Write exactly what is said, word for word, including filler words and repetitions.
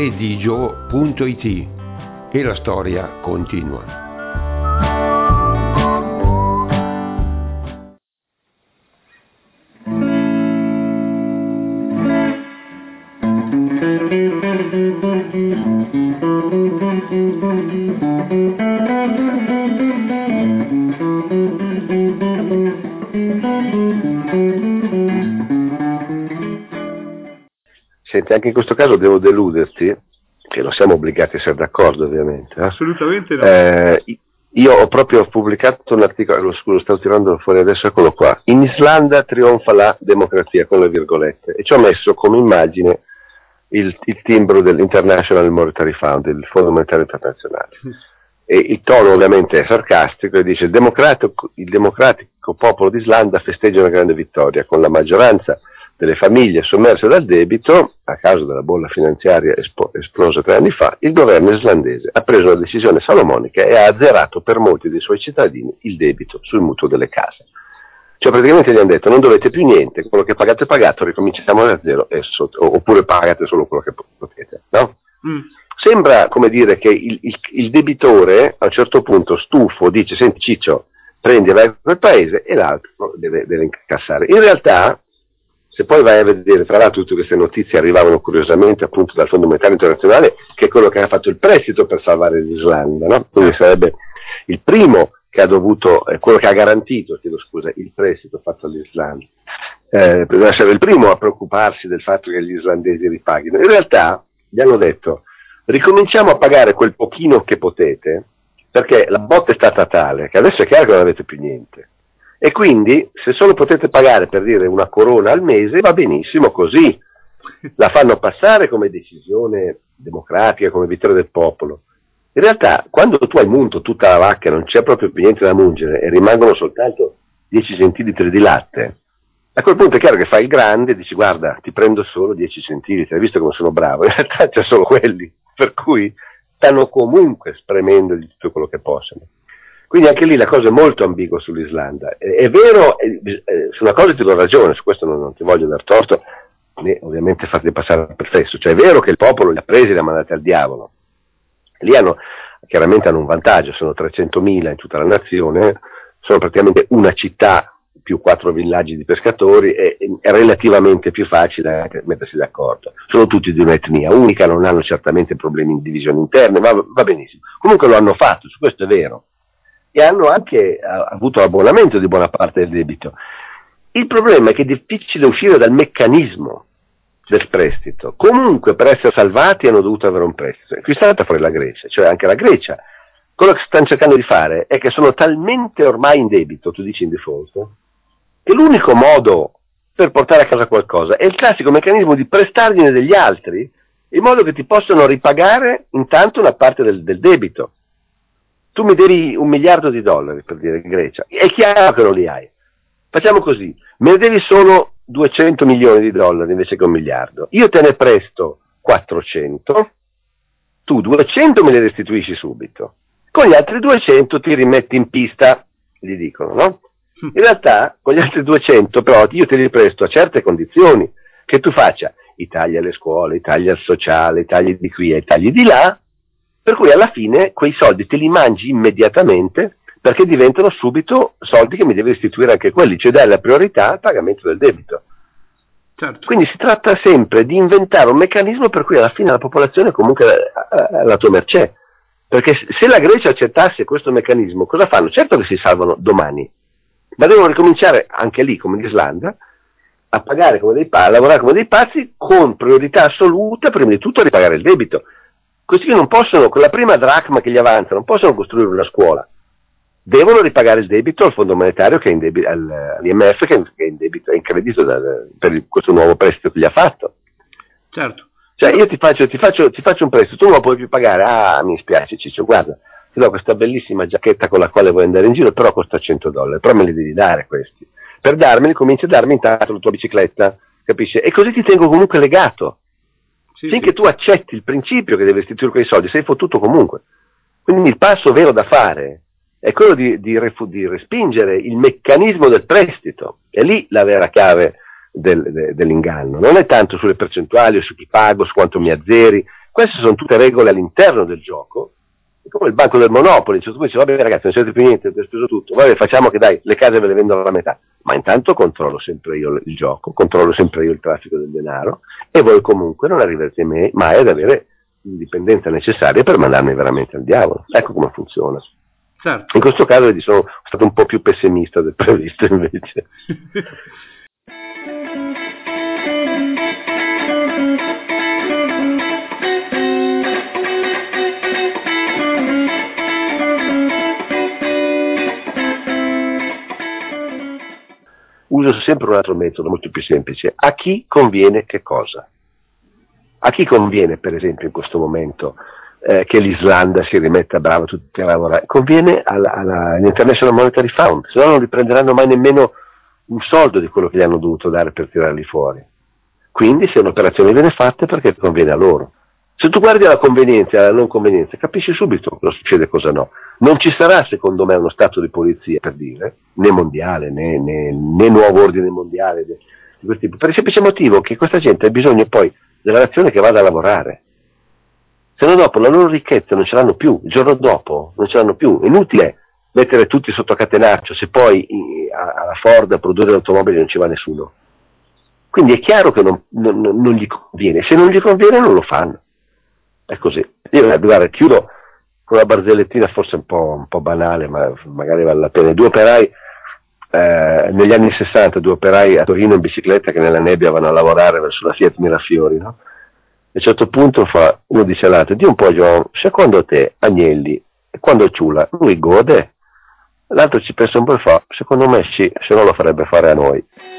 redigio punto it e la storia continua. Senti, anche in questo caso devo deluderti, che non siamo obbligati a essere d'accordo ovviamente. Eh? Assolutamente no. Eh, io ho proprio pubblicato un articolo, lo, lo sto tirando fuori adesso, eccolo qua. In Islanda trionfa la democrazia, con le virgolette, e ci ho messo come immagine il, il timbro dell'International Monetary Fund, il Fondo Monetario Internazionale. E il tono ovviamente è sarcastico e dice: il democratico, il democratico popolo d'Islanda festeggia una grande vittoria, con la maggioranza delle famiglie sommerse dal debito a causa della bolla finanziaria espo- esplosa tre anni fa. Il governo islandese ha preso una decisione salomonica e ha azzerato per molti dei suoi cittadini il debito sul mutuo delle case. Cioè praticamente gli hanno detto: non dovete più niente, quello che pagate è pagato, ricominciamo da zero, e so- oppure pagate solo quello che potete, no? Mm. Sembra come dire che il, il, il debitore a un certo punto, stufo, dice: senti Ciccio, prendi e vai a quel paese, e l'altro deve, deve incassare. In realtà, se poi vai a vedere, tra l'altro tutte queste notizie arrivavano curiosamente appunto dal Fondo Monetario Internazionale, che è quello che ha fatto il prestito per salvare l'Islanda, no? Quindi sarebbe il primo che ha dovuto, eh, quello che ha garantito, chiedo scusa, il prestito fatto all'Islanda, eh, deve essere il primo a preoccuparsi del fatto che gli islandesi ripaghino. In realtà gli hanno detto: ricominciamo a pagare quel pochino che potete, perché la botta è stata tale che adesso è chiaro che non avete più niente. E quindi, se solo potete pagare, per dire, una corona al mese, va benissimo così. La fanno passare come decisione democratica, come vittoria del popolo. In realtà, quando tu hai munto tutta la vacca, non c'è proprio più niente da mungere e rimangono soltanto dieci centilitri di latte, a quel punto è chiaro che fai il grande e dici: guarda, ti prendo solo dieci centilitri, hai visto come sono bravo? In realtà c'è solo quelli, per cui stanno comunque spremendo di tutto quello che possono. Quindi anche lì la cosa è molto ambigua sull'Islanda. È, è vero, è, è, su una cosa ti do ragione, su questo non, non ti voglio dar torto, né ovviamente farti passare per fesso. Cioè è vero che il popolo li ha presi e li ha mandati al diavolo. Lì hanno, chiaramente hanno un vantaggio, sono trecentomila in tutta la nazione, sono praticamente una città più quattro villaggi di pescatori, e è relativamente più facile anche mettersi d'accordo. Sono tutti di un'etnia unica, non hanno certamente problemi di divisione interne, ma va benissimo. Comunque lo hanno fatto, su questo è vero. E hanno anche uh, avuto l'abbonamento di buona parte del debito. Il problema è che è difficile uscire dal meccanismo del prestito. Comunque, per essere salvati hanno dovuto avere un prestito. E qui è stata fuori la Grecia, cioè anche la Grecia. Quello che stanno cercando di fare è che sono talmente ormai in debito, tu dici in default, che l'unico modo per portare a casa qualcosa è il classico meccanismo di prestargliene degli altri, in modo che ti possano ripagare intanto una parte del, del debito. Tu mi devi un miliardo di dollari, per dire, in Grecia. È chiaro che non li hai. Facciamo così: me ne devi solo duecento milioni di dollari invece che un miliardo. Io te ne presto quattrocento, tu duecento me li restituisci subito. Con gli altri duecento ti rimetti in pista, gli dicono, no? In realtà, con gli altri duecento, però, io te li presto a certe condizioni, che tu faccia i tagli alle scuole, i tagli al sociale, i tagli di qui e i tagli di là, per cui alla fine quei soldi te li mangi immediatamente, perché diventano subito soldi che mi devi restituire anche quelli, cioè dai la priorità al pagamento del debito. Certo. Quindi si tratta sempre di inventare un meccanismo per cui alla fine la popolazione è comunque alla tua mercé, perché se la Grecia accettasse questo meccanismo, cosa fanno? Certo che si salvano domani, ma devono ricominciare anche lì, come l'Islanda, a pagare come dei pazzi, a lavorare come dei pazzi, con priorità assoluta prima di tutto a ripagare il debito. Così non possono, con la prima dracma che gli avanza, non possono costruire una scuola. Devono ripagare il debito al Fondo Monetario, che è in debito, all'I M F, che è in debito, è in credito da, per il, questo nuovo prestito che gli ha fatto. Certo. Cioè io ti faccio, ti faccio, ti faccio un prestito, tu non lo puoi più pagare. Ah, mi spiace Ciccio, guarda, ti do questa bellissima giacchetta con la quale vuoi andare in giro, però costa cento dollari, però me li devi dare questi. Per darmeli cominci a darmi intanto la tua bicicletta, capisci? E così ti tengo comunque legato. Sì, finché sì. Tu accetti il principio che devi restituire quei soldi, sei fottuto comunque. Quindi il passo vero da fare è quello di, di, refu- di respingere il meccanismo del prestito. È lì la vera chiave del, de, dell'inganno. Non è tanto sulle percentuali o su chi pago, su quanto mi azzeri, queste sono tutte regole all'interno del gioco, come il banco del Monopoli, cioè, tu dici, vabbè ragazzi, non siete più niente, avete speso tutto, vabbè facciamo che dai, le case ve le vendono alla metà, ma intanto controllo sempre io il gioco, controllo sempre io il traffico del denaro, e voi comunque non arriverete mai ad avere l'indipendenza necessaria per mandarmi veramente al diavolo. Ecco come funziona. Certo. In questo caso vedi, sono stato un po' più pessimista del previsto invece. Uso sempre un altro metodo molto più semplice. A chi conviene che cosa? A chi conviene, per esempio, in questo momento eh, che l'Islanda si rimetta brava tutti a lavorare? Conviene alla, alla, all'International Monetary Fund, se no non riprenderanno mai nemmeno un soldo di quello che gli hanno dovuto dare per tirarli fuori. Quindi se un'operazione viene fatta è perché conviene a loro. Se tu guardi la convenienza e la non convenienza, capisci subito cosa succede e cosa no. Non ci sarà, secondo me, uno stato di polizia, per dire, né mondiale, né, né, né nuovo ordine mondiale, di questo tipo, per il semplice motivo che questa gente ha bisogno poi della nazione che vada a lavorare. Se no dopo la loro ricchezza non ce l'hanno più, il giorno dopo non ce l'hanno più. È inutile mettere tutti sotto catenaccio se poi alla Ford a produrre automobili non ci va nessuno. Quindi è chiaro che non, non, non gli conviene, se non gli conviene non lo fanno. È così. Io guarda, chiudo con una barzellettina forse un po', un po' banale, ma magari vale la pena. Due operai eh, negli anni sessanta, due operai a Torino in bicicletta che nella nebbia vanno a lavorare verso la Fiat Mirafiori, no? E a un certo punto fa, uno dice all'altro, di un po' John, secondo te Agnelli, quando ciula, lui gode? L'altro ci pensa un po' e fa, secondo me sì, se no lo farebbe fare a noi.